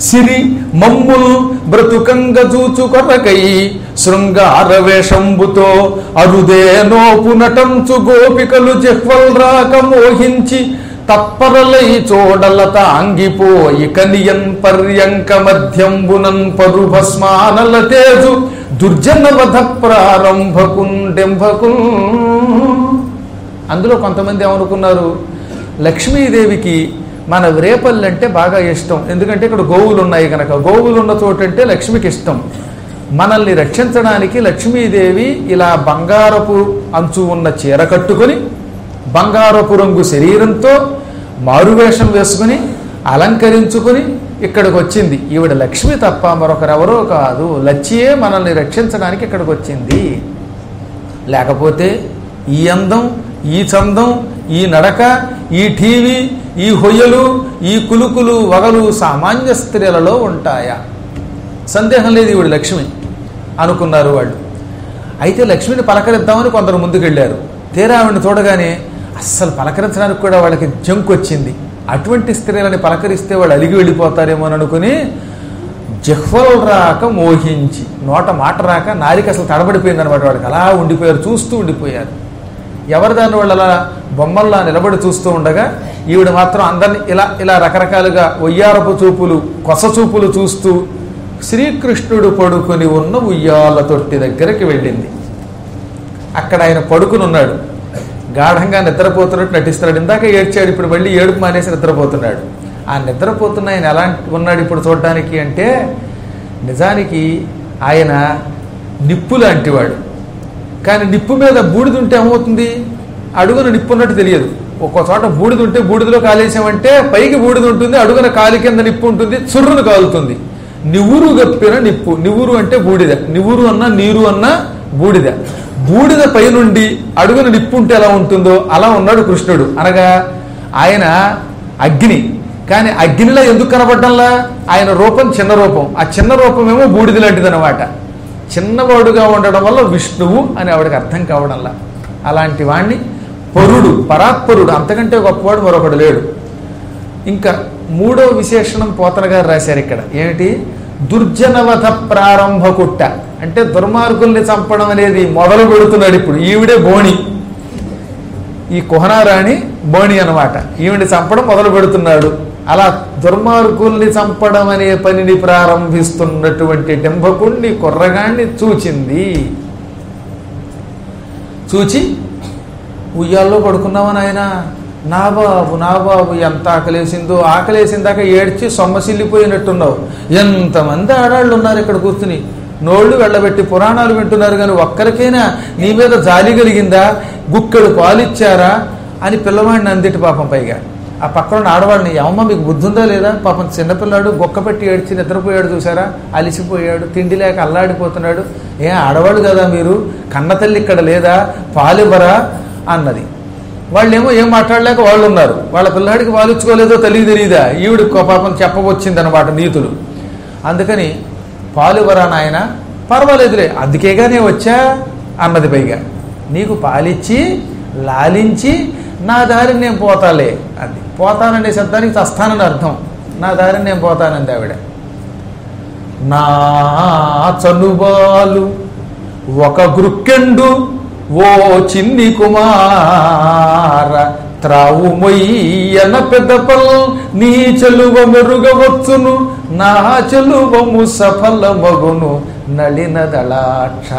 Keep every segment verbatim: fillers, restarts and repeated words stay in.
సిరి మమ్ముల్ బ్రతుకంగ చూచు కొరకై శృంగార వేషంబుతో అరుదే నోపు నటంచు గోపికలు జిహ్వల్ రాక మోహించి తత్పరలై చూడలత అంగిపోయి కనియన్ పర్యంక మధ్యంబునన్ పరుభస్మానల తేజు దుర్జనవధ ప్రారంభకుండెంభకు. అందులో కొంతమంది ఏమనుకున్నారు, లక్ష్మీదేవికి మన రేపల్లి అంటే బాగా ఇష్టం, ఎందుకంటే ఇక్కడ గోవులు ఉన్నాయి కనుక. గోవులు ఉన్న చోటంటే లక్ష్మికి ఇష్టం. మనల్ని రక్షించడానికి లక్ష్మీదేవి ఇలా బంగారపు అంచు ఉన్న చీర కట్టుకొని బంగారపు రంగు శరీరంతో మారువేషం వేసుకుని అలంకరించుకుని ఇక్కడికి వచ్చింది. ఈవిడ లక్ష్మి తప్ప మరొకరెవరో కాదు, లచ్చియే మనల్ని రక్షించడానికి ఇక్కడికి వచ్చింది. లేకపోతే ఈ అందం, ఈ చందం, ఈ నడక, ఈ టీవీ, ఈ హొయ్యలు, ఈ కులుకులు వగలు సామాన్య స్త్రీలలో ఉంటాయా? సందేహం లేదు, ఈవిడ లక్ష్మి అనుకున్నారు వాళ్ళు. అయితే లక్ష్మిని పలకరిద్దామని కొందరు ముందుకెళ్ళారు. తీరా ఆవిడని చూడగానే అస్సలు పలకరించడానికి కూడా వాళ్ళకి జంకు వచ్చింది. అటువంటి స్త్రీలని పలకరిస్తే వాళ్ళు అలిగి వెళ్ళిపోతారేమో అని అనుకుని జిహ్వల్ రాక మోహించి, నోట మాట రాక నాలిక అసలు తడబడిపోయింది అనమాట. వాళ్ళకి అలా ఉండిపోయారు, చూస్తూ ఉండిపోయారు. ఎవరి దాన్ని వాళ్ళు అలా బొమ్మల్లా నిలబడి చూస్తూ ఉండగా ఈవిడ మాత్రం అందరినీ ఇలా ఇలా రకరకాలుగా ఒయ్యారపు చూపులు, కొస చూపులు చూస్తూ శ్రీకృష్ణుడు పడుకొని ఉన్న ఉయ్యాల తొట్టి దగ్గరికి వెళ్ళింది. అక్కడ ఆయన పడుకుని ఉన్నాడు, గాఢంగా నిద్రపోతున్నట్టు నటిస్తున్నాడు. ఇందాక ఏడ్చాడు, ఇప్పుడు మళ్ళీ ఏడుపు మానేసి నిద్రపోతున్నాడు. ఆ నిద్రపోతున్న ఆయన ఎలా ఉన్నాడు ఇప్పుడు చూడడానికి అంటే, నిజానికి ఆయన నిప్పు లాంటివాడు. కానీ నిప్పు మీద బూడిదుంటే ఏమవుతుంది, అడుగున నిప్పు ఉన్నట్టు తెలియదు. ఒక్కో చోట బూడిదుంటే బూడిదలో కాలేసామంటే పైకి బూడిద ఉంటుంది, అడుగున కాలి కింద నిప్పు ఉంటుంది, చుర్రును కాలుతుంది. నివురు గప్పిన నిప్పు, నివురు అంటే బూడిద, నివురు అన్నా నీరు అన్నా బూడిద. బూడిద పైనుండి అడుగున నిప్పు ఉంటే ఎలా ఉంటుందో అలా ఉన్నాడు కృష్ణుడు. అనగా ఆయన అగ్ని, కానీ అగ్నిలో ఎందుకు కనబడ్డంలా, ఆయన రూపం చిన్న రూపం, ఆ చిన్న రూపమేమో బూడిద లాంటిది అనమాట. చిన్నవాడుగా ఉండడం వల్ల విష్ణువు అని ఆవిడకి అర్థం కావడంలా. అలాంటి వాణ్ణి పరుడు, పరాత్పరుడు, అంతకంటే గొప్పవాడు మరొకడు లేడు. ఇంకా మూడో విశేషణం పోతన గారు రాశారు ఇక్కడ. ఏమిటి, దుర్జనవధ ప్రారంభ కుట్ట అంటే దుర్మార్గుల్ని చంపడం అనేది మొదలు పెడుతున్నాడు ఇప్పుడు. ఈవిడే బోణి, ఈ కుహనారాణి బోణి అనమాట. ఈవిడిని చంపడం మొదలు పెడుతున్నాడు. అలా దుర్మార్గుల్ని చంపడం అనే పనిని ప్రారంభిస్తున్నటువంటి డెంభకుణ్ణి, కుర్రగాణ్ణి చూచింది. చూచి ఉయ్యాల్లో పడుకున్నావని ఆయన, నా బాబు నా బాబు ఎంత ఆకలేసిందో, ఆకలేసిందాక ఏడ్చి సొమ్మసిల్లిపోయినట్టున్నావు. ఎంతమంది ఆడాళ్ళు ఉన్నారు ఇక్కడ కూర్చుని, నోళ్లు వెళ్ళబెట్టి పురాణాలు వింటున్నారు, కానీ ఒక్కరికైనా నీ మీద జాలి కలిగిందా, గుక్కెడు పాలిచ్చారా అని పిల్లవాడిని అందిటి పాపం. పైగా ఆ పక్కన ఆడవాళ్ళని, ఏమమ్మా మీకు బుద్ధి ఉందా లేదా, పాపం చిన్నపిల్లాడు గొక్క పెట్టి ఏడ్చి నిద్రపోయాడు చూసారా, అలిసిపోయాడు, తిండి లేక అల్లాడిపోతున్నాడు. ఏ ఆడవాళ్ళు కదా మీరు, కన్నతల్లి ఇక్కడ లేదా, పాలివ్వరా అన్నది. వాళ్ళేమో ఏం మాట్లాడలేక వాళ్ళు ఉన్నారు. వాళ్ళ పిల్లాడికి పాలిచ్చుకోలేదో తెలియ తెలియదా, ఈవిడ పాపం చెప్పవచ్చింది అనమాట నీతులు. అందుకని పాలివ్వరా నాయన, పర్వాలేదులే అందుకేగానే వచ్చా అన్నది. పైగా నీకు పాలిచ్చి లాలించి నా దారిని నేను పోతాలే అంది. పోతాననే శబ్దానికి చస్తానని అర్థం. నా దారిని నేను పోతానంది ఆవిడ. నా చనుబాలు ఒక గృక్కెండు ఓ చిన్ని కుమార త్రావు మొయ్యన పెద్దపల్ నీ చెలువ మెరుగవచ్చును నా చెలువము సఫల మగును నళిన దళాక్ష.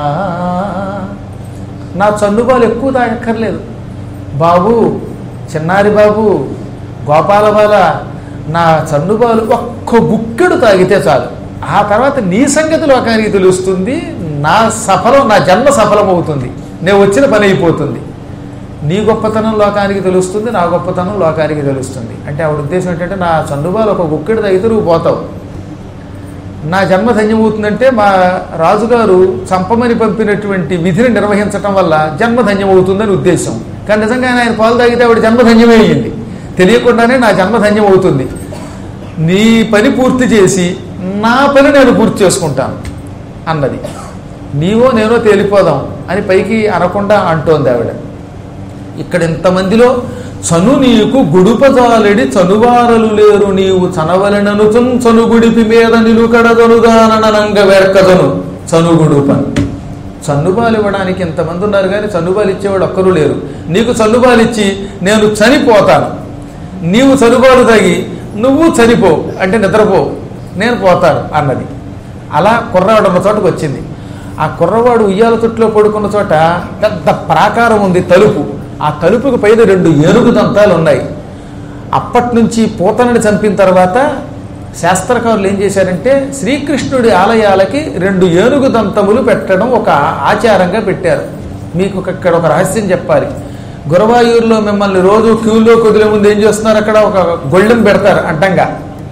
నా చన్నుబాలు ఎక్కువ తాగక్కర్లేదు బాబు, చిన్నారి బాబు, గోపాల బాల, నా చన్నుబాలు ఒక్క గుక్కెడు తాగితే చాలు. ఆ తర్వాత నీ సంగతి లోకానికి తెలుస్తుంది, నా సఫలం, నా జన్మ సఫలమవుతుంది, నేను వచ్చిన పని అయిపోతుంది. నీ గొప్పతనం లోకానికి తెలుస్తుంది, నా గొప్పతనం లోకానికి తెలుస్తుంది. అంటే ఆవిడ ఉద్దేశం ఏంటంటే, నా చందుబాలు ఒక గుక్కెడు తాగితే నువ్వు పోతావు, నా జన్మ ధన్యమవుతుందంటే మా రాజుగారు చంపమని పంపినటువంటి విధిని నిర్వహించటం వల్ల జన్మ ధన్యమవుతుందని ఉద్దేశం. కానీ నిజంగా ఆయన పాలు తాగితే ఆవిడ జన్మ ధన్యమే అయ్యింది, తెలియకుండానే నా జన్మ ధన్యమవుతుంది. నీ పని పూర్తి చేసి నా పని నేను పూర్తి చేసుకుంటాను అన్నది. నీవో నేనో తేలిపోదాం అని పైకి అనకుండా అంటోంది ఆవిడ. ఇక్కడ ఇంతమందిలో చను నీకు గుడుపజాలెడి చనువారలు లేరు నీవు చనవలెననుచున్ చనుగుడిపి మీద నిలుకడదనుగానంగ వెరకదను చనుగుడుపన్. చన్నుబాలు ఇవ్వడానికి ఎంతమంది ఉన్నారు కానీ చన్నుబాలు ఇచ్చేవాడు ఒక్కరూ లేరు. నీకు చన్నుబాలు ఇచ్చి నేను చనిపోతాను, నీవు చనుబాలు తాగి నువ్వు చనిపో అంటే నిద్రపో, నేను పోతాను అన్నది. అలా కుర్రవాడు ఉన్న చోటకు వచ్చింది. ఆ కుర్రవాడు ఉయ్యాల తొట్టులో పడుకున్న చోట పెద్ద ప్రాకారం ఉంది, తలుపు. ఆ తలుపుకు పైన రెండు ఏనుగు దంతాలు ఉన్నాయి. అప్పటి నుంచి పూతనని చంపిన తర్వాత శాస్త్రకారులు ఏం చేశారంటే శ్రీకృష్ణుడి ఆలయాలకి రెండు ఏనుగు దంతములు పెట్టడం ఒక ఆచారంగా పెట్టారు. మీకు ఇక్కడ ఒక రహస్యం చెప్పాలి. గురవాయూరులో మిమ్మల్ని రోజు క్యూలో కుదిలే ముందు ఏం చేస్తున్నారు, అక్కడ ఒక గొళ్ళెం పెడతారు అడ్డంగా.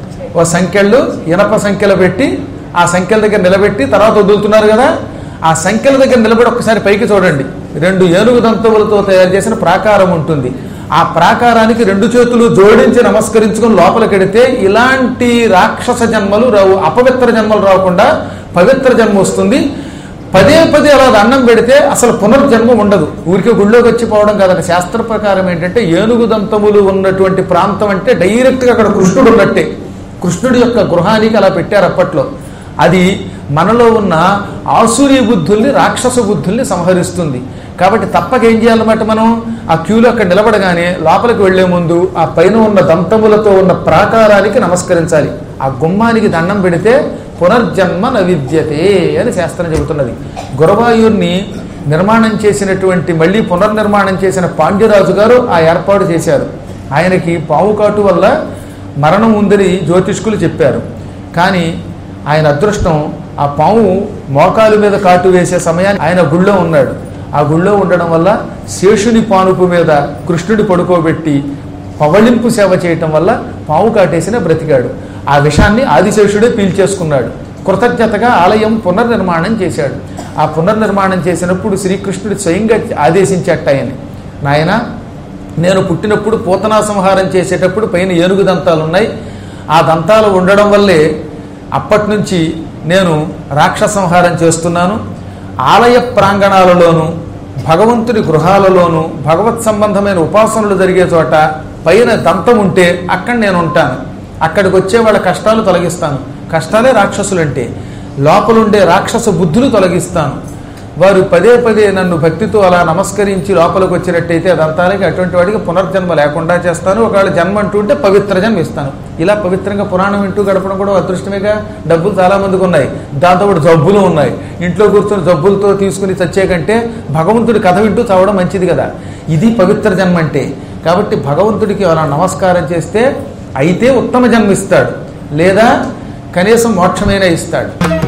ఓ సంఖ్యలు ఇనప సంఖ్యలు పెట్టి ఆ సంఖ్యల దగ్గర నిలబెట్టి తర్వాత వదులుతున్నారు కదా, ఆ సంఖ్యల దగ్గర నిలబడి ఒక్కసారి పైకి చూడండి. రెండు ఏనుగు దంతములతో తయారు చేసిన ప్రాకారం ఉంటుంది. ఆ ప్రాకారానికి రెండు చేతులు జోడించి నమస్కరించుకుని లోపలికెడితే ఇలాంటి రాక్షస జన్మలు రావు, అపవిత్ర జన్మలు రాకుండా పవిత్ర జన్మ వస్తుంది. పదే పదే అలా దండం పెడితే అసలు పునర్జన్మ ఉండదు. ఊరికే గుళ్ళోకి వచ్చిపోవడం కాదు. శాస్త్ర ప్రకారం ఏంటంటే ఏనుగు దంతములు ఉన్నటువంటి ప్రాంతం అంటే డైరెక్ట్గా అక్కడ కృష్ణుడు ఉన్నట్టే. కృష్ణుడి యొక్క గృహానికి అలా పెట్టారు అప్పట్లో. అది మనలో ఉన్న ఆసురీ బుద్ధుల్ని, రాక్షస బుద్ధుల్ని సంహరిస్తుంది. కాబట్టి తప్పక ఏం చేయాలన్నమాట, మనం ఆ క్యూలో అక్కడ నిలబడగానే లోపలికి వెళ్లే ముందు ఆ పైన ఉన్న దంతములతో ఉన్న ప్రాకారానికి నమస్కరించాలి. ఆ గుమ్మానికి దండం పెడితే పునర్జన్మ నవిద్యతే అని శాస్త్రం చెబుతున్నది. గురవాయూర్ని నిర్మాణం చేసినటువంటి మళ్ళీ పునర్నిర్మాణం చేసిన పాండ్యరాజు గారు ఆ ఏర్పాటు చేశారు. ఆయనకి పాము కాటు వల్ల మరణం ఉందని జ్యోతిష్కులు చెప్పారు. కానీ ఆయన అదృష్టం, ఆ పాము మోకాలు మీద కాటు వేసే సమయాన్ని ఆయన గుళ్ళో ఉన్నాడు. ఆ గుళ్ళో ఉండడం వల్ల శేషుని పానుపు మీద కృష్ణుడి పడుకోబెట్టి పవళింపు సేవ చేయటం వల్ల పాము కాటేసిన బ్రతికాడు. ఆ విషాన్ని ఆదిశేషుడే పీల్చేసుకున్నాడు. కృతజ్ఞతగా ఆలయం పునర్నిర్మాణం చేశాడు. ఆ పునర్నిర్మాణం చేసినప్పుడు శ్రీకృష్ణుడు స్వయంగా ఆదేశించట ఆయన్ని, నాయన నేను పుట్టినప్పుడు పూతనా సంహారం చేసేటప్పుడు పైన ఏనుగు దంతాలు ఉన్నాయి. ఆ దంతాలు ఉండడం వల్లే అప్పటి నుంచి నేను రాక్షస సంహారం చేస్తున్నాను. ఆలయ ప్రాంగణాలలోనూ భగవంతుడి గృహాలలోనూ భగవత్ సంబంధమైన ఉపాసనలు జరిగే చోట పైన దంతం ఉంటే అక్కడ నేను ఉంటాను. అక్కడికి వచ్చే వాళ్ళ కష్టాలు తొలగిస్తాను. కష్టాలే రాక్షసులంటే. లోపలుండే రాక్షస బుద్ధులు తొలగిస్తాను. వారు పదే పదే నన్ను భక్తితో అలా నమస్కరించి లోపలికి వచ్చినట్టయితే అదంతానికి అటువంటి వాడికి పునర్జన్మ లేకుండా చేస్తాను. ఒకవేళ జన్మ అంటూ ఉంటే పవిత్ర జన్మ ఇస్తాను. ఇలా పవిత్రంగా పురాణం వింటూ గడపడం కూడా అదృష్టమేగా. డబ్బులు చాలా మందికి ఉన్నాయి, దాంతోపాటు జబ్బులు ఉన్నాయి. ఇంట్లో కూర్చొని జబ్బులతో తీసుకుని చచ్చే కంటే భగవంతుడి కథ వింటూ చావడం మంచిది కదా. ఇది పవిత్ర జన్మ అంటే. కాబట్టి భగవంతుడికి అలా నమస్కారం చేస్తే అయితే ఉత్తమ జన్మ ఇస్తాడు, లేదా కనీసం మోక్షమైనా ఇస్తాడు.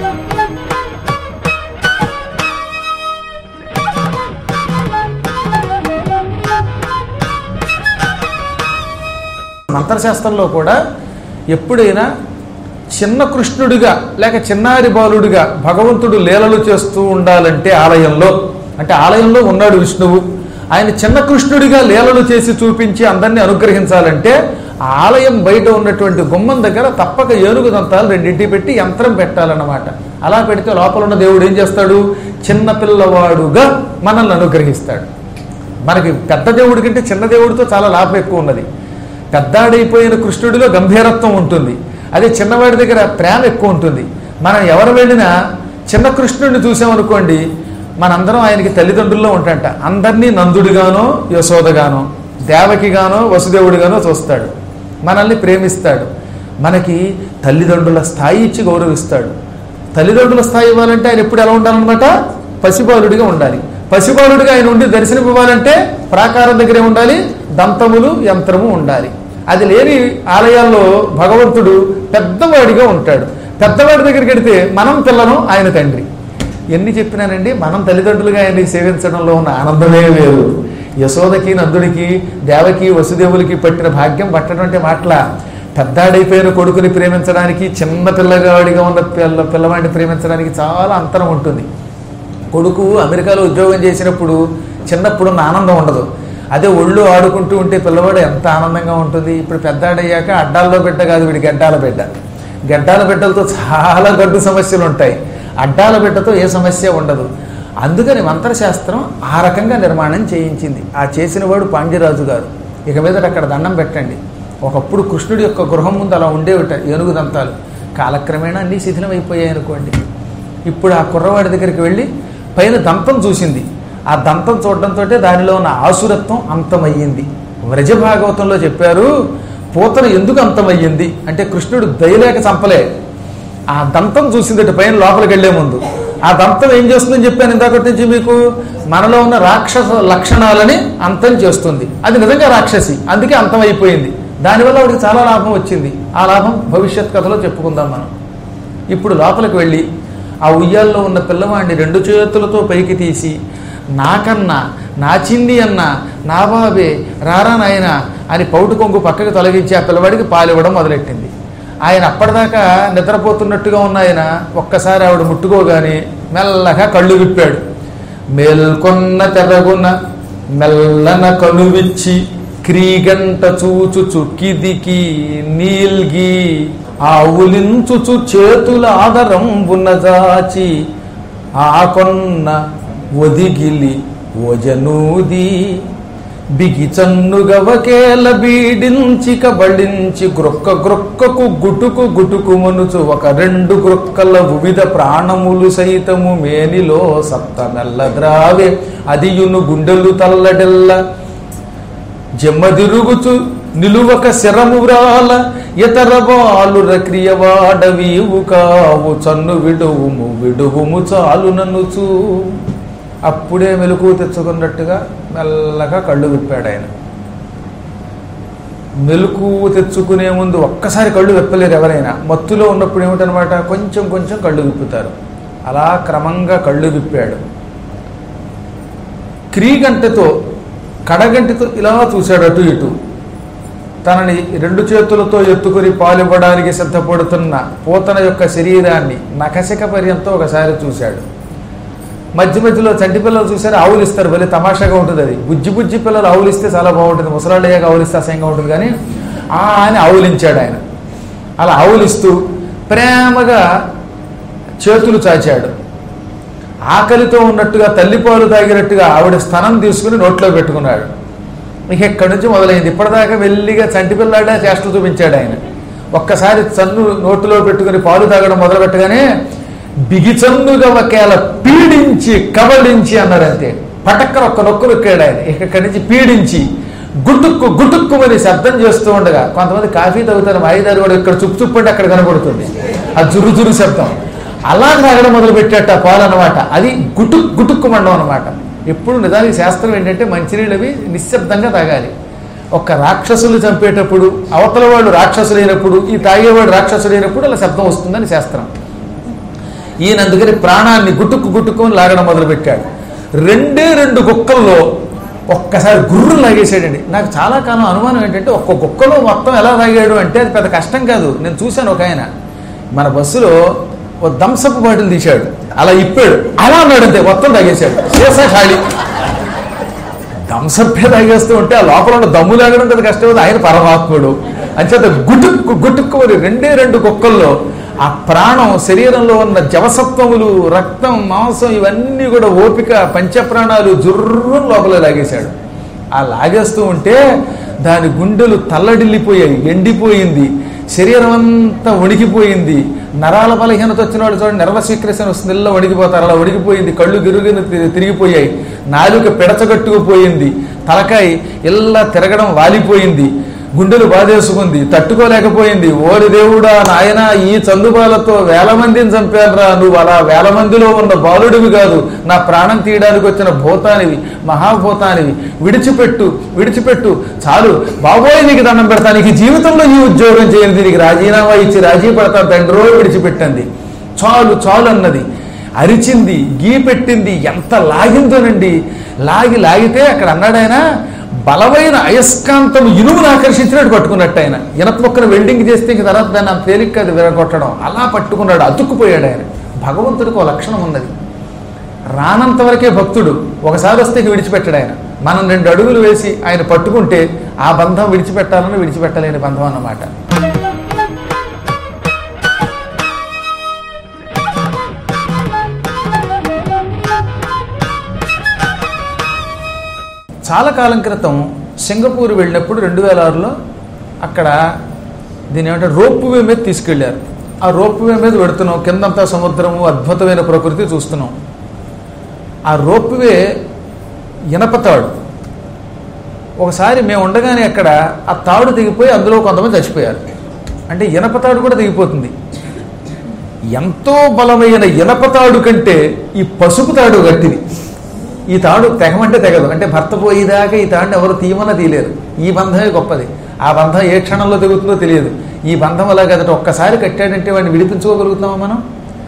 మంత్రశాస్త్రంలో కూడా ఎప్పుడైనా చిన్న కృష్ణుడిగా లేక చిన్నారి బాలుడిగా భగవంతుడు లీలలు చేస్తూ ఉండాలంటే ఆలయంలో, అంటే ఆలయంలో ఉన్నాడు విష్ణువు, ఆయన చిన్న కృష్ణుడిగా లీలలు చేసి చూపించి అందరినీ అనుగ్రహించాలంటే ఆలయం బయట ఉన్నటువంటి గుమ్మం దగ్గర తప్పక ఏనుగు దంతాలు రెండింటి పెట్టి యంత్రం పెట్టాలన్నమాట. అలా పెడితే లోపల ఉన్న దేవుడు ఏం చేస్తాడు, చిన్న పిల్లవాడుగా మనల్ని అనుగ్రహిస్తాడు. మనకి పెద్ద దేవుడి కంటే చిన్న దేవుడితో చాలా లాభం ఎక్కువ ఉన్నది. పెద్దాడైపోయిన కృష్ణుడిలో గంభీరత్వం ఉంటుంది, అదే చిన్నవాడి దగ్గర ప్రేమ ఎక్కువ ఉంటుంది. మనం ఎవరు వెళ్ళినా చిన్న కృష్ణుడిని చూసామనుకోండి, మనందరం ఆయనకి తల్లిదండ్రుల్లో ఉంటాంట. అందరినీ నందుడిగానో యశోదగానో దేవకిగానో వసుదేవుడిగానో చూస్తాడు. మనల్ని ప్రేమిస్తాడు. మనకి తల్లిదండ్రుల స్థాయి ఇచ్చి గౌరవిస్తాడు. తల్లిదండ్రుల స్థాయి ఇవ్వాలంటే ఆయన ఎప్పుడు ఎలా ఉండాలన్నమాట, పసిబాలుడిగా ఉండాలి. పసిబాలుడిగా ఆయన ఉండి దర్శనం ఇవ్వాలంటే ప్రాకారం దగ్గరే ఉండాలి, దంతములు యంత్రము ఉండాలి. అది లేని ఆలయాల్లో భగవంతుడు పెద్దవాడిగా ఉంటాడు. పెద్దవాడి దగ్గరికి వెడితే మనం పిల్లలు, ఆయన తండ్రి. ఎన్ని చెప్పినానండి, మనం తల్లిదండ్రులుగా ఆయన్ని సేవించడంలో ఉన్న ఆనందమే వేరు. యశోదకి నందుడికి దేవకి వసుదేవులకి పట్టిన భాగ్యం పట్టడంటే మాటల. పెద్దాడైపోయిన కొడుకుని ప్రేమించడానికి చిన్న పిల్లగాడిగా ఉన్న పిల్ల పిల్లవాడిని ప్రేమించడానికి చాలా అంతరం ఉంటుంది. కొడుకు అమెరికాలో ఉద్యోగం చేసినప్పుడు చిన్నప్పుడు ఆనందం ఉండదు. అదే ఒళ్ళు ఆడుకుంటూ ఉంటే పిల్లవాడు ఎంత ఆనందంగా ఉంటుంది. ఇప్పుడు పెద్దాడయ్యాక అడ్డాల్లో బిడ్డ కాదు, వీడి గడ్డాల బిడ్డ. గడ్డాల బిడ్డలతో చాలా గడ్డు సమస్యలు ఉంటాయి. అడ్డాల బిడ్డతో ఏ సమస్య ఉండదు. అందుకని మంత్రశాస్త్రం ఆ రకంగా నిర్మాణం చేయించింది. ఆ చేసిన వాడు పాండ్యరాజు గారు. ఇక మీద అక్కడ దండం పెట్టండి. ఒకప్పుడు కృష్ణుడి యొక్క గృహం ముందు అలా ఉండేవిట ఏనుగు దంతాలు. కాలక్రమేణా అన్నీ శిథిలం అయిపోయాయి అనుకోండి. ఇప్పుడు ఆ కుర్రవాడి దగ్గరికి వెళ్ళి పైన దంతం చూసింది. ఆ దంతం చూడడంతో దానిలో ఉన్న ఆసురత్వం అంతమయ్యింది. వ్రజభాగవతంలో చెప్పారు, పూతన ఎందుకు అంతమయ్యింది అంటే కృష్ణుడు దయలేక చంపలే. ఆ దంతం చూసిందట పైన లోపలికి వెళ్లే ముందు. ఆ దంతం ఏం చేస్తుందని చెప్పాను ఇందాక నుంచి మీకు, మనలో ఉన్న రాక్షస లక్షణాలని అంతం చేస్తుంది. అది నిజంగా రాక్షసి, అందుకే అంతం అయిపోయింది. దానివల్ల వాడికి చాలా లాభం వచ్చింది. ఆ లాభం భవిష్యత్ కథలో చెప్పుకుందాం మనం. ఇప్పుడు లోపలికి వెళ్ళి ఆ ఉయ్యాల్లో ఉన్న పిల్లవాడిని రెండు చేతులతో పైకి తీసి, నాకన్నా నా చిన్ని అన్న నా బాబే రారా నాయన అని పౌటు కొంగు పక్కకి తొలగించి ఆ పిల్లవాడికి పాలివ్వడం మొదలెట్టింది. ఆయన అప్పటిదాకా నిద్రపోతున్నట్టుగా ఉన్న ఆయన ఒక్కసారి ఆవిడ ముట్టుకోగానే మెల్లగా కళ్ళు విప్పాడు. మేల్కొన్న తెరగున మెల్లన కనువిచ్చి క్రీగంట చూచుచు కిదికి నీల్గి ఆవులించుచు చేతుల ఆదరంబున జాచి ఆకొన్న ఒదిగిలి ఓజనూది బిగి చన్నుగవకేల బీడించి కబళించి గ్రొక్క గ్రొక్కకు గుటుకు గుటుకు మనుచు ఒక రెండు గ్రొక్కల వివిధ ప్రాణములు సైతము మేనిలో సప్తమెల్ల ద్రావే అదియును గుండెలు తల్లడెల్ల జమ్మదిరుగుచు నిలువక శరము వ్రాల ఇతర బాలుర క్రియవాడవీవు కావు చన్ను విడువుము విడువుము చాలు నన్నుచూ. అప్పుడే మెలకువ తెచ్చుకున్నట్టుగా మెల్లగా కళ్ళు విప్పాడు ఆయన. మెలకువ తెచ్చుకునే ముందు ఒక్కసారి కళ్ళు విప్పలేరు ఎవరైనా. మత్తులో ఉన్నప్పుడు ఏమిటనమాట, కొంచెం కొంచెం కళ్ళు విప్పుతారు. అలా క్రమంగా కళ్ళు విప్పాడు. క్రీగంటతో కడగంటితో ఇలా చూశాడు అటు ఇటు. తనని రెండు చేతులతో ఎత్తుకుని పాలివ్వడానికి సిద్ధపడుతున్న పూతన యొక్క శరీరాన్ని నఖశిక పర్యంతో ఒకసారి చూశాడు. మధ్య మధ్యలో చంటి పిల్లలు చూసారు, ఆవులిస్తారు, భలే తమాషాగా ఉంటుంది. అది బుజ్జి బుజ్జి పిల్లలు ఆవులిస్తే చాలా బాగుంటుంది, ముసలాళ్ళు అయ్యాక ఆవులిస్తే అసహ్యంగా ఉంటుంది. కానీ ఆ అని ఆవులించాడు ఆయన. అలా ఆవులిస్తూ ప్రేమగా చేతులు చాచాడు. ఆకలితో ఉన్నట్టుగా తల్లిపాలు తాగినట్టుగా ఆవిడ స్థనం తీసుకుని నోట్లో పెట్టుకున్నాడు. ఇక ఎక్కడి నుంచి మొదలైంది. ఇప్పటిదాకా వెళ్ళిగా చంటి పిల్లాడే చేష్టలు చూపించాడు ఆయన. ఒక్కసారి చన్ను నోటులో పెట్టుకుని పాలు తాగడం మొదలు పెట్టగానే బిగిచన్నుగా ఒకేళ పీడించి కబళించి అన్నారంతే. పటక్కన ఒక్క నొక్కు నొక్కాడు ఆయన. ఇక్కడి నుంచి పీడించి గుటుక్కు గుటుక్కుమని శబ్దం చేస్తూ ఉండగా, కొంతమంది కాఫీ తాగుతారు వాయిదారు కూడా ఇక్కడ చుప్పు చుప్పు అంటే అక్కడ కనబడుతుంది ఆ జురు జురు శబ్దం. అలా తాగడం మొదలు పెట్టేట పాలు అనమాట. అది గుటుక్ గుటుక్కు మండం అనమాట. ఎప్పుడు నిజానికి శాస్త్రం ఏంటంటే మంచినీళ్ళవి నిశ్శబ్దంగా తాగాలి. ఒక్క రాక్షసులు చంపేటప్పుడు అవతల వాడు రాక్షసులైనప్పుడు ఈ తాగేవాడు రాక్షసులైనప్పుడు అలా శబ్దం వస్తుందని శాస్త్రం. ఈయన అందుకని ప్రాణాన్ని గుట్టుక్కు గుట్టుకొని లాగడం మొదలుపెట్టాడు. రెండే రెండు గుక్కల్లో ఒక్కసారి గుర్రు లాగేసాడండి. నాకు చాలా కాలం అనుమానం ఏంటంటే ఒక్క గుక్కలో మొత్తం ఎలా తాగాడు అంటే అది పెద్ద కష్టం కాదు. నేను చూశాను ఒక ఆయన మన బస్సులో ఓ థమ్సప్ బాటిల్ తీశాడు, అలా ఇప్పాడు, అలా అన్నాడంతే, మొత్తం తాగేశాడు. సీసా ఖాళీ. థమ్సప్పే తాగేస్తూ ఉంటే ఆ లోపల ఉన్న దమ్ము లాగడం కదా కష్టం. ఆయన పరమాత్ముడు అంచేత గుటుక్కు గుటుక్కు మరి రెండే రెండు కుక్కల్లో ఆ ప్రాణం శరీరంలో ఉన్న జవసత్వములు రక్తం మాంసం ఇవన్నీ కూడా ఓపిక పంచప్రాణాలు జుర్రు లోపల లాగేశాడు. ఆ లాగేస్తూ ఉంటే దాని గుండెలు తల్లడిల్లిపోయాయి, ఎండిపోయింది, శరీరం అంతా వణికిపోయింది. నరాల బలహీనత వచ్చిన వాళ్ళు చూడండి, నర్వస్ వీక్నెస్ వస్తుంది, ఇళ్ళ వణికిపోతారు, అలా వణికిపోయింది. కళ్ళు గిరుగున తిరిగిపోయాయి, నాలుక పిడచగట్టుకుపోయింది, తలకాయ ఇళ్ళ తిరగడం వాలిపోయింది, గుండెలు బాధేసుకుంది, తట్టుకోలేకపోయింది. ఓరి దేవుడా నాయన, ఈ చందుబాలతో వేల మందిని చంపానురా, నువ్వు అలా వేల మందిలో ఉన్న బాలుడివి కాదు, నా ప్రాణం తీయడానికి వచ్చిన భూతానివి, మహాభూతానివి, విడిచిపెట్టు విడిచిపెట్టు చాలు బాబోయ్, నీకు దండం పెడతాను, నీకు జీవితంలో ఈ ఉద్యోగం చేయండి, దీనికి రాజీనామా ఇచ్చి రాజీ పడతాను తండ్రో, విడిచిపెట్టండి, చాలు చాలు అన్నది. అరిచింది, గీ పెట్టింది, ఎంత లాగిందోనండి. లాగి లాగితే అక్కడ అన్నాడు ఆయన, బలమైన అయస్కాంతం ఇనుమును ఆకర్షించినట్టు పట్టుకున్నట్టు ఆయన. ఇనప మొక్కను వెల్డింగ్ చేస్తే ఇంక తర్వాత దాన్ని అంత తేలిక అది విరగొట్టడం, అలా పట్టుకున్నాడు, అతుక్కుపోయాడు ఆయన. భగవంతుడికి ఒక లక్షణం ఉన్నది, రానంత వరకే భక్తుడు, ఒకసారి వస్తే ఇక విడిచిపెట్టాడు ఆయన. మనం రెండు అడుగులు వేసి ఆయన పట్టుకుంటే ఆ బంధం విడిచిపెట్టాలని విడిచిపెట్టలేని బంధం అన్నమాట. చాలా కాలం క్రితం సింగపూర్ వెళ్ళినప్పుడు రెండు వేల ఆరులో అక్కడ దీని ఏమంటే రోప్ వే మీద తీసుకెళ్లారు. ఆ రోప్ వే మీద పెడుతున్నాం, కిందంతా సముద్రము, అద్భుతమైన ప్రకృతి చూస్తున్నాం. ఆ రోప్ వే ఇనప తాడు. ఒకసారి మేము ఉండగానే అక్కడ ఆ తాడు దిగిపోయి అందులో కొంతమంది చచ్చిపోయారు. అంటే ఇనప తాడు కూడా దిగిపోతుంది. ఎంతో బలమైన ఇనప తాడు కంటే ఈ పసుపు తాడు గట్టిది. ఈ తాడు తెగమంటే తెగదు. అంటే భర్త పోయేదాకా ఈ తాడుని ఎవరు తీయమన్నా తీయలేరు. ఈ బంధమే గొప్పది. ఆ బంధం ఏ క్షణంలో తెగుతుందో తెలియదు. ఈ బంధం అలా కదట, ఒక్కసారి కట్టాడంటే వాడిని విడిపించుకోగలుగుతామా మనం?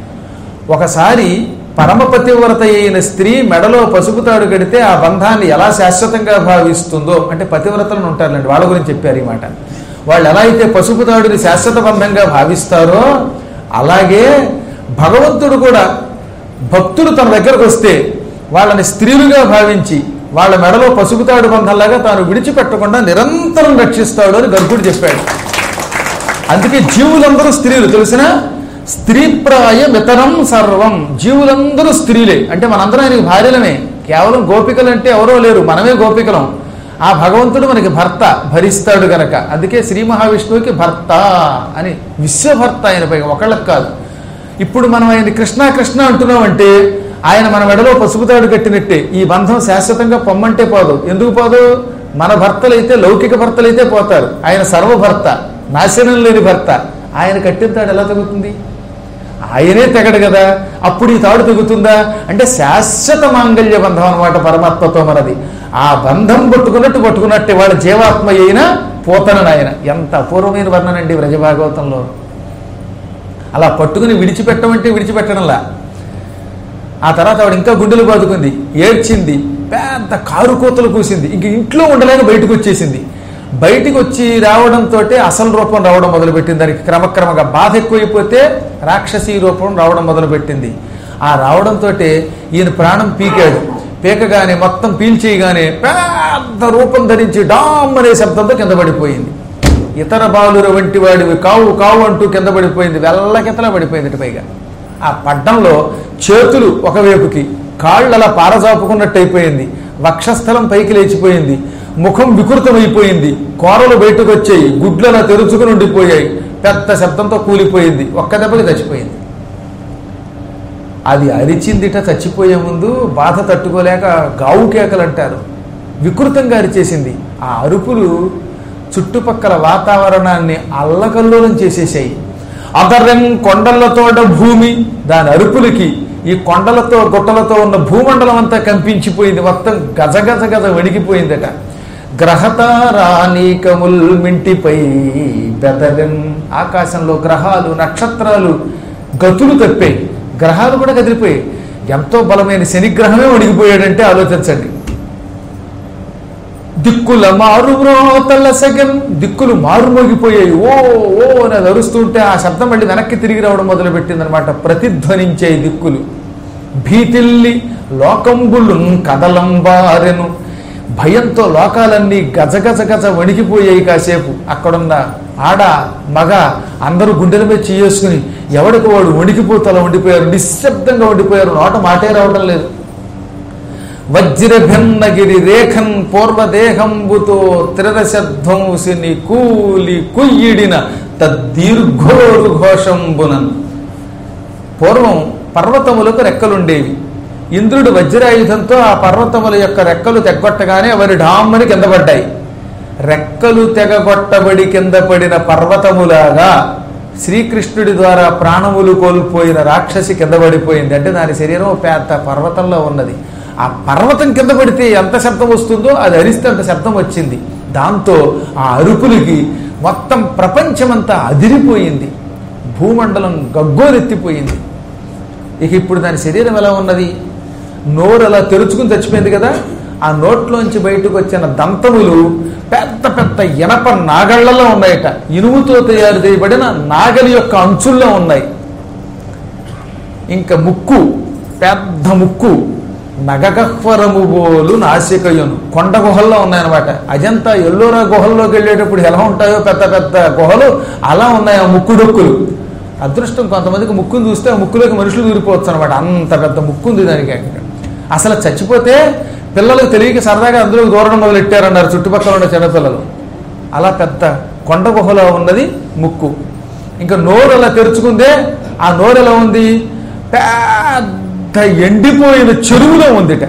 ఒకసారి పరమపతివ్రత అయిన స్త్రీ మెడలో పసుపు తాడు కడితే ఆ బంధాన్ని ఎలా శాశ్వతంగా భావిస్తుందో, అంటే పతివ్రతలను ఉంటారులేండి, వాళ్ళ గురించి చెప్పారు ఈ మాట. వాళ్ళు ఎలా అయితే పసుపు తాడుని శాశ్వత బంధంగా భావిస్తారో అలాగే భగవంతుడు కూడా భక్తుడు తన దగ్గరకు వస్తే వాళ్ళని స్త్రీలుగా భావించి వాళ్ళ మెడలో పసుపు తాడు బంధంలాగా తాను విడిచిపెట్టకుండా నిరంతరం రక్షిస్తాడు అని గర్భుడు చెప్పాడు. అందుకే జీవులందరూ స్త్రీలు, తెలిసిన స్త్రీప్రాయ మితరం సర్వం. జీవులందరూ స్త్రీలే. అంటే మనందరం ఆయనకి భార్యలమే. కేవలం గోపికలు అంటే ఎవరో లేరు, మనమే గోపికలం. ఆ భగవంతుడు మనకి భర్త, భరిస్తాడు గనక అందుకే శ్రీ మహావిష్ణువుకి భర్త అని, విశ్వభర్త ఆయన పైగా ఒకళ్ళకి కాదు. ఇప్పుడు మనం ఆయన కృష్ణ కృష్ణ అంటున్నామంటే ఆయన మన మెడలో పసుపుతాడు కట్టినట్టే. ఈ బంధం శాశ్వతంగా పొమ్మంటే పోదు. ఎందుకు పోదు? మన భర్తలైతే, లౌకిక భర్తలైతే పోతారు. ఆయన సర్వభర్త, నాశనం లేని భర్త. ఆయన కట్టిన తాడు ఎలా తెగుతుంది? ఆయనే తెగడు కదా. అప్పుడు ఈ తాడు తెగుతుందా? అంటే శాశ్వత మాంగళ్య బంధం అనమాట పరమాత్మతో మనది. ఆ బంధం పట్టుకున్నట్టు పట్టుకున్నట్టే వాళ్ళ జీవాత్మ అయినా పోతనని ఆయన. ఎంత అపూర్వమైన వర్ణనండి వ్రజభాగవతంలో. అలా పట్టుకుని విడిచిపెట్టమంటే విడిచిపెట్టడంలా. ఆ తర్వాత ఆవిడ ఇంకా గుండెలు బాదుకుంది, ఏడ్చింది, పెద్ద కారు కోతలు కూసింది. ఇంక ఇంట్లో ఉండలేక బయటకు వచ్చేసింది. బయటికి వచ్చి రావడంతో అసలు రూపం రావడం మొదలుపెట్టింది. దానికి క్రమక్రమంగా బాధ ఎక్కువైపోతే రాక్షసీ రూపం రావడం మొదలుపెట్టింది. ఆ రావడంతో ఈయన ప్రాణం పీకాడు. పీకగానే మొత్తం పీల్చేయగానే పెద్ద రూపం ధరించి డామ్ అనే శబ్దంతో కింద పడిపోయింది. ఇతర బాలుర వంటి వాడివి కావు కావు అంటూ కింద పడిపోయింది. వెళ్ళకితలా పడిపోయింది. పైగా ఆ పడ్డంలో చేతులు ఒకవైపుకి, కాళ్ళు అలా పారజాపుకున్నట్టు అయిపోయింది. వక్షస్థలం పైకి లేచిపోయింది. ముఖం వికృతమైపోయింది. కూరలు బయటకు వచ్చాయి. గుడ్లు అలా తెరుచుకుని ఉండిపోయాయి. పెద్ద శబ్దంతో కూలిపోయింది. ఒక్క దెబ్బకి చచ్చిపోయింది. అది అరిచిందిట. చచ్చిపోయే ముందు బాధ తట్టుకోలేక గావు కేకలు అంటారు, వికృతంగా అరిచేసింది. ఆ అరుపులు చుట్టుపక్కల వాతావరణాన్ని అల్లకల్లోలం చేసేసాయి. అదరం కొండలతోడ భూమి, దాని అరుపులకి ఈ కొండలతో గుట్టలతో ఉన్న భూమండలం అంతా కంపించిపోయింది. మొత్తం గజ గజ గజ వణికిపోయిందట. గ్రహతారానీకముల్ మింటిపై బెదరం, ఆకాశంలో గ్రహాలు నక్షత్రాలు గతులు తప్పాయి. గ్రహాలు కూడా కదిలిపోయాయి. ఎంతో బలమైన శనిగ్రహమే వణికిపోయాడంటే ఆలోచించండి. దిక్కుల మారు మ్రోతల సగం, దిక్కులు మారుమోగిపోయాయి. ఓ ఓ అని అది అరుస్తుంటే ఆ శబ్దం మళ్ళీ వెనక్కి తిరిగి రావడం మొదలుపెట్టింది అనమాట. ప్రతిధ్వనించే దిక్కులు. భీతిల్లి లోకంబులు కదలంబారెను, భయంతో లోకాలన్నీ గజగజ గజ వణికిపోయాయి. కాసేపు అక్కడున్న ఆడ మగ అందరూ గుండెల మీద చేసుకుని ఎవడికి వాడు వణికిపోతలా ఉండిపోయారు. నిశ్శబ్దంగా ఉండిపోయారు. నోట మాటే రావడం లేదు. వజ్రభిన్నగిరి రేఖన్ పూర్వదేహంబుతో త్రిరశధ్వంసిని కూలి కుయ్యిడిన తద్దీర్ఘోరు ఘోషంబునన్. పూర్వం పర్వతములకు రెక్కలుండేవి. ఇంద్రుడు వజ్రాయుధంతో ఆ పర్వతముల యొక్క రెక్కలు తెగొట్టగానే అవరి ఢామ్మని కింద పడ్డాయి. రెక్కలు తెగగొట్టబడి కింద పడిన పర్వతములాగా శ్రీకృష్ణుడి ద్వారా ప్రాణములు కోల్పోయిన రాక్షసి కింద పడిపోయింది. అంటే దాని శరీరం పెద్ద పర్వతంలో ఉన్నది. ఆ పర్వతం కింద పడితే ఎంత శబ్దం వస్తుందో అది అరిస్తే అంత శబ్దం వచ్చింది. దాంతో ఆ అరుపులకి మొత్తం ప్రపంచమంతా అదిరిపోయింది. భూమండలం గగ్గోలెత్తిపోయింది. ఇక ఇప్పుడు దాని శరీరం ఎలా ఉన్నది? నోరు అలా తెరుచుకుని చచ్చిపోయింది కదా. ఆ నోట్లోంచి బయటకు వచ్చిన దంతములు పెద్ద పెద్ద ఇనప నాగళ్లలో ఉన్నాయట. ఇనుముతో తయారు చేయబడిన నాగలి యొక్క అంచుల్లో ఉన్నాయి. ఇంకా ముక్కు, పెద్ద ముక్కు, నగగహ్వరము బోలు నాసికయును, కొండ గుహల్లో ఉన్నాయన్నమాట. అజంతా ఎల్లోరా గుహల్లోకి వెళ్ళేటప్పుడు ఎలా ఉంటాయో పెద్ద పెద్ద గుహలు అలా ఉన్నాయి ఆ ముక్కు డొక్కులు. అదృష్టం కొంతమందికి ముక్కును చూస్తే ఆ ముక్కులోకి మనుషులు దూరిపోవచ్చు అనమాట. అంత పెద్ద ముక్కు ఉంది దానికి. అసలు చచ్చిపోతే పిల్లలకు తెలియక సరదాగా అందులో దూరడం మొదలెట్టారన్నారు చుట్టుపక్కల ఉన్న చిన్నపిల్లలు. అలా పెద్ద కొండ గుహలో ఉన్నది ముక్కు. ఇంకా నోరు అలా తెరుచుకుందే, ఆ నోరు ఎలా ఉంది, పెద్ద ఎండిపోయిన చెరువులో ఉందిట.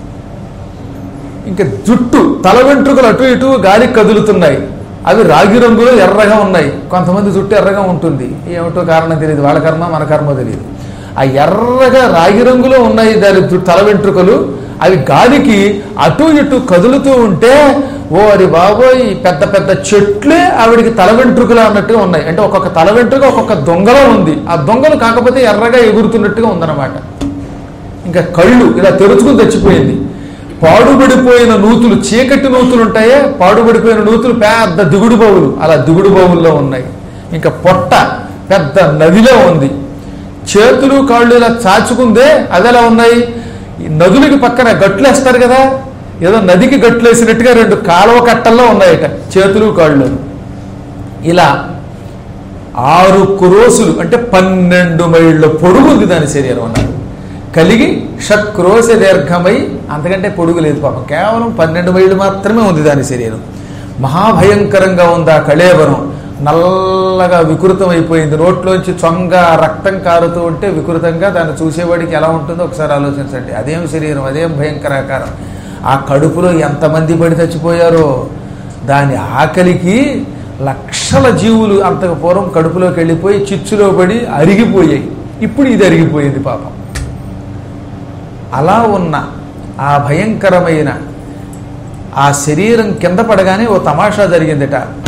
ఇంకా జుట్టు తల వెంట్రుకలు అటు ఇటు గాలికి కదులుతున్నాయి, అవి రాగి రంగులో ఎర్రగా ఉన్నాయి. కొంతమంది జుట్టు ఎర్రగా ఉంటుంది, ఏమిటో కారణం తెలియదు, వాళ్ళ కర్మ మన కర్మ తెలియదు. ఆ ఎర్రగా రాగి రంగులో ఉన్నాయి దాని తల వెంట్రుకలు, అవి గాలికి అటు ఇటు కదులుతూ ఉంటే ఓ అది బాబోయ్ పెద్ద పెద్ద చెట్లే ఆవిడికి తల వెంట్రుకలు అన్నట్టుగా ఉన్నాయి. అంటే ఒక్కొక్క తల వెంట్రుక ఒక్కొక్క దొంగలో ఉంది, ఆ దొంగలు కాకపోతే ఎర్రగా ఎగురుతున్నట్టుగా ఉందన్నమాట. ఇంకా కళ్ళు ఇలా తెరుచుకుని తెచ్చిపోయింది. పాడుబడిపోయిన నూతులు, చీకటి నూతులు ఉంటాయే, పాడుబడిపోయిన నూతులు పెద్ద దిగుడు బావులు, అలా దిగుడు బావుల్లో ఉన్నాయి. ఇంకా పొట్ట పెద్ద నదిలో ఉంది. చేతులు కాళ్ళు ఇలా చాచుకుందే, అవి ఎలా ఉన్నాయి, నదులకి పక్కన గట్లు వేస్తారు కదా, ఏదో నదికి గట్లు వేసినట్టుగా రెండు కాలువ కట్టల్లో ఉన్నాయట చేతులు కాళ్ళు. ఇలా ఆరు క్రోసులు అంటే పన్నెండు మైళ్ళ పొడుగు ఉంది దాని శరీరం అన్నారు. కలిగి షక్రోశ దీర్ఘమై, అంతకంటే పొడుగు లేదు పాపం, కేవలం పన్నెండు మైళ్ళు మాత్రమే ఉంది దాని శరీరం. మహాభయంకరంగా ఉంది ఆ కళేబరం, నల్లగా వికృతం అయిపోయింది. నోట్లోంచి చొంగ రక్తం కారుతూ ఉంటే వికృతంగా దాన్ని చూసేవాడికి ఎలా ఉంటుందో ఒకసారి ఆలోచించండి. అదేం శరీరం, అదేం భయంకరాకారం. ఆ కడుపులో ఎంతమంది పడి చచ్చిపోయారో, దాని ఆకలికి లక్షల జీవులు అంతకు పూర్వం కడుపులోకి వెళ్ళిపోయి చిచ్చులో పడి అరిగిపోయాయి. ఇప్పుడు ఇది అరిగిపోయింది పాపం. అలా ఉన్న ఆ భయంకరమైన ఆ శరీరం కింద పడగానే ఓ తమాషా జరిగిందట.